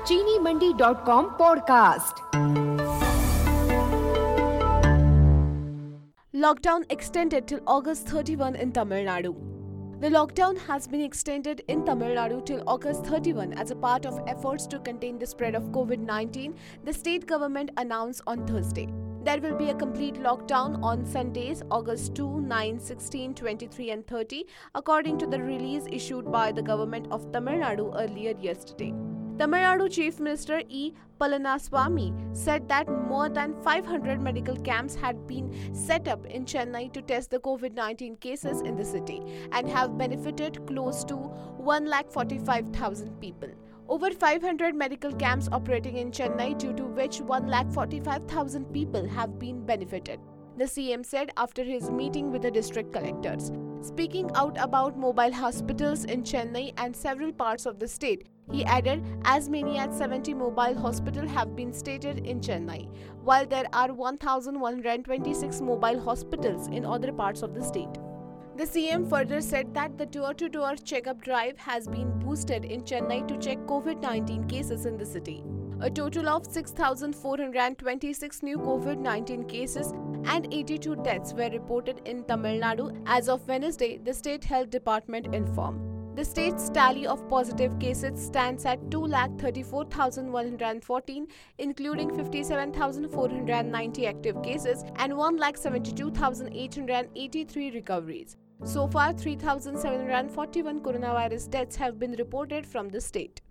चीनीमंडी.com podcast. Lockdown extended till August 31 in Tamil Nadu. The lockdown has been extended in Tamil Nadu till August 31 as a part of efforts to contain the spread of COVID-19, the state government announced on Thursday. There will be a complete lockdown on Sundays, August 2, 9, 16, 23 and 30, according to the release issued by the government of Tamil Nadu earlier yesterday. Tamil Nadu Chief Minister E. Palaniswamy said that more than 500 medical camps had been set up in Chennai to test the COVID-19 cases in the city and have benefited close to 145,000 people. Over 500 medical camps operating in Chennai, due to which 145,000 people have been benefited, the CM said after his meeting with the district collectors. Speaking out about mobile hospitals in Chennai and several parts of the state, he added as many as 70 mobile hospitals have been stated in Chennai, while there are 1,126 mobile hospitals in other parts of the state. The CM further said that the door-to-door checkup drive has been boosted in Chennai to check COVID-19 cases in the city. A total of 6,426 new COVID-19 cases and 82 deaths were reported in Tamil Nadu as of Wednesday, the State Health Department informed. The state's tally of positive cases stands at 2,34,114, including 57,490 active cases and 1,72,883 recoveries. So far, 3,741 coronavirus deaths have been reported from the state.